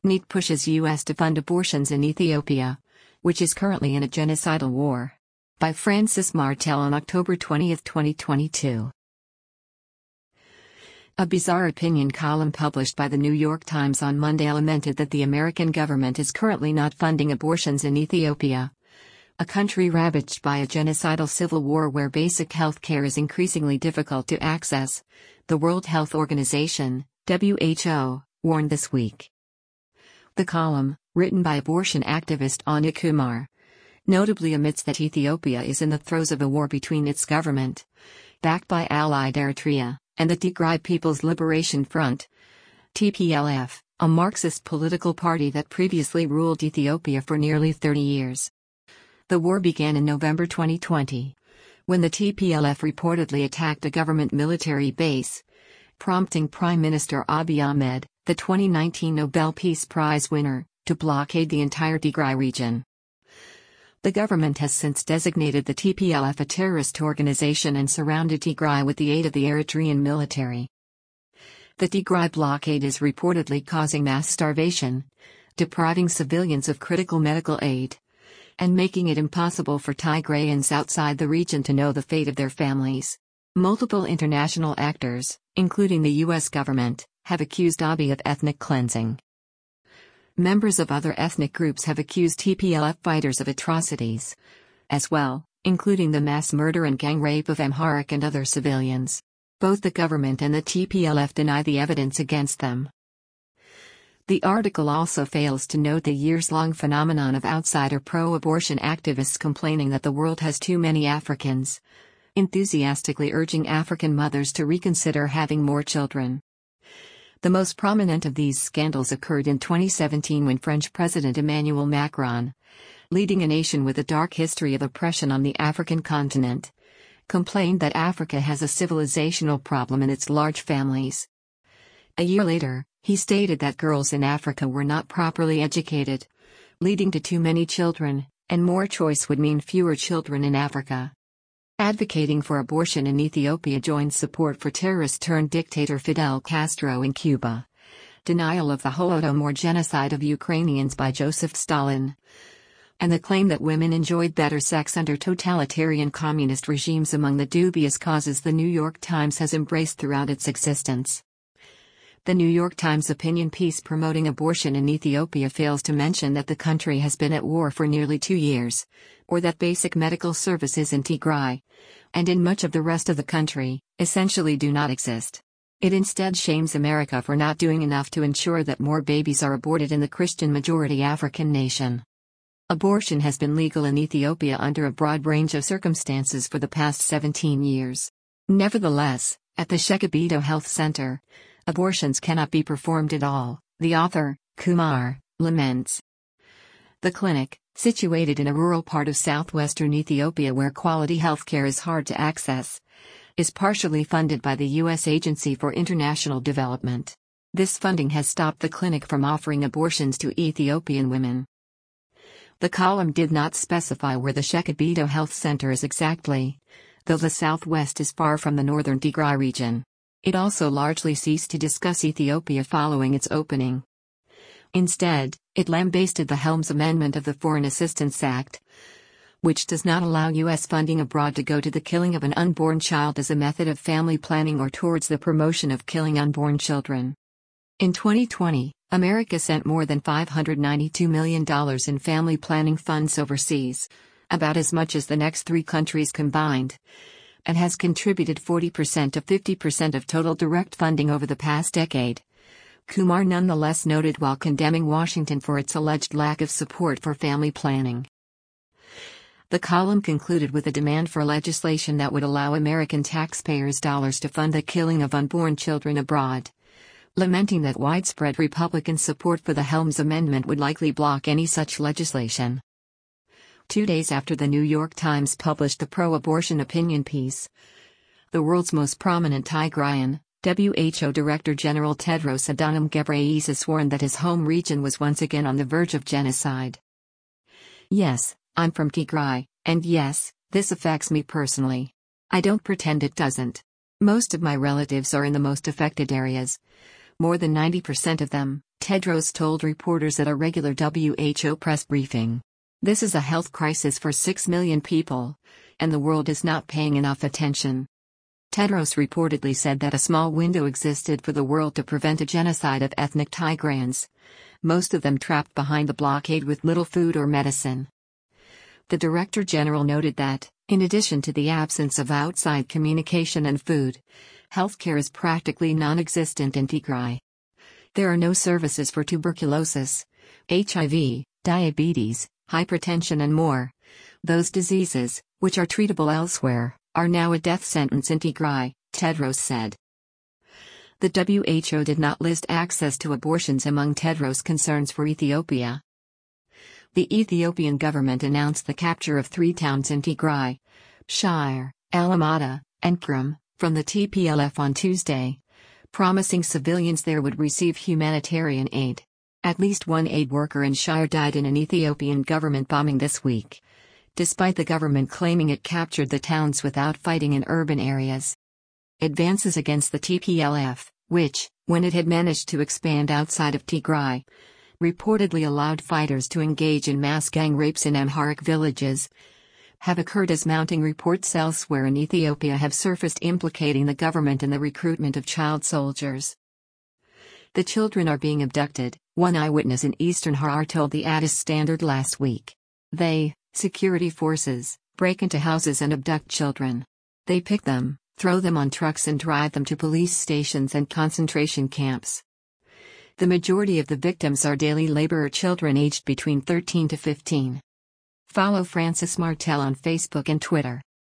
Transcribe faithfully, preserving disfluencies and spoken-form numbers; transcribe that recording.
N E T pushes U S to fund abortions in Ethiopia, which is currently in a genocidal war. By Francis Martel on October twentieth, twenty twenty-two. A bizarre opinion column published by the New York Times on Monday lamented that the American government is currently not funding abortions in Ethiopia, a country ravaged by a genocidal civil war where basic health care is increasingly difficult to access, the World Health Organization, W H O, warned this week. The column, written by abortion activist Anya Kumar, notably admits that Ethiopia is in the throes of a war between its government, backed by allied Eritrea, and the Tigray People's Liberation Front, T P L F, a Marxist political party that previously ruled Ethiopia for nearly thirty years. The war began in November twenty twenty, when the T P L F reportedly attacked a government military base, prompting Prime Minister Abiy Ahmed, the twenty nineteen Nobel Peace Prize winner, to blockade the entire Tigray region. The government has since designated the T P L F a terrorist organization and surrounded Tigray with the aid of the Eritrean military. The Tigray blockade is reportedly causing mass starvation, depriving civilians of critical medical aid, and making it impossible for Tigrayans outside the region to know the fate of their families. Multiple international actors, including the U S government, have accused Abiy of ethnic cleansing. Members of other ethnic groups have accused T P L F fighters of atrocities as well, including the mass murder and gang rape of Amharic and other civilians. Both the government and the T P L F deny the evidence against them. The article also fails to note the years-long phenomenon of outsider pro-abortion activists complaining that the world has too many Africans, enthusiastically urging African mothers to reconsider having more children. The most prominent of these scandals occurred in twenty seventeen when French President Emmanuel Macron, leading a nation with a dark history of oppression on the African continent, complained that Africa has a civilizational problem in its large families. A year later, he stated that girls in Africa were not properly educated, leading to too many children, and more choice would mean fewer children in Africa. Advocating for abortion in Ethiopia joins support for terrorist-turned-dictator Fidel Castro in Cuba, denial of the Holodomor genocide of Ukrainians by Joseph Stalin, and the claim that women enjoyed better sex under totalitarian communist regimes among the dubious causes the New York Times has embraced throughout its existence. The New York Times opinion piece promoting abortion in Ethiopia fails to mention that the country has been at war for nearly two years, or that basic medical services in Tigray, and in much of the rest of the country, essentially do not exist. It instead shames America for not doing enough to ensure that more babies are aborted in the Christian-majority African nation. Abortion has been legal in Ethiopia under a broad range of circumstances for the past seventeen years. Nevertheless, at the Shekabito Health Center, abortions cannot be performed at all, the author, Kumar, laments. The clinic, situated in a rural part of southwestern Ethiopia where quality healthcare is hard to access, is partially funded by the U S Agency for International Development. This funding has stopped the clinic from offering abortions to Ethiopian women. The column did not specify where the Shekabito Health Center is exactly, though the southwest is far from the northern Tigray region. It also largely ceased to discuss Ethiopia following its opening. Instead, it lambasted the Helms Amendment of the Foreign Assistance Act, which does not allow U S funding abroad to go to the killing of an unborn child as a method of family planning or towards the promotion of killing unborn children. In twenty twenty, America sent more than five hundred ninety-two million dollars in family planning funds overseas, about as much as the next three countries combined, and has contributed forty percent to fifty percent of total direct funding over the past decade. Kumar nonetheless noted while condemning Washington for its alleged lack of support for family planning. The column concluded with a demand for legislation that would allow American taxpayers' dollars to fund the killing of unborn children abroad, lamenting that widespread Republican support for the Helms Amendment would likely block any such legislation. Two days after the New York Times published the pro-abortion opinion piece, the world's most prominent Tigrayan, W H O Director General Tedros Adhanom Ghebreyesus warned that his home region was once again on the verge of genocide. Yes, I'm from Tigray, and yes, this affects me personally. I don't pretend it doesn't. Most of my relatives are in the most affected areas. More than ninety percent of them, Tedros told reporters at a regular W H O press briefing. This is a health crisis for six million people, and the world is not paying enough attention. Tedros reportedly said that a small window existed for the world to prevent a genocide of ethnic Tigrayans, most of them trapped behind the blockade with little food or medicine. The Director General noted that, in addition to the absence of outside communication and food, healthcare is practically non-existent in Tigray. There are no services for tuberculosis, H I V, diabetes, hypertension and more. Those diseases, which are treatable elsewhere, are now a death sentence in Tigray, Tedros said. The W H O did not list access to abortions among Tedros' concerns for Ethiopia. The Ethiopian government announced the capture of three towns in Tigray, Shire, Alamata, and Krum, from the T P L F on Tuesday, promising civilians there would receive humanitarian aid. At least one aid worker in Shire died in an Ethiopian government bombing this week, despite the government claiming it captured the towns without fighting in urban areas. Advances against the T P L F, which, when it had managed to expand outside of Tigray, reportedly allowed fighters to engage in mass gang rapes in Amharic villages, have occurred as mounting reports elsewhere in Ethiopia have surfaced implicating the government in the recruitment of child soldiers. The children are being abducted, one eyewitness in eastern Harar told the Addis Standard last week. They, security forces, break into houses and abduct children. They pick them, throw them on trucks and drive them to police stations and concentration camps. The majority of the victims are daily laborer children aged between thirteen to fifteen. Follow Francis Martel on Facebook and Twitter.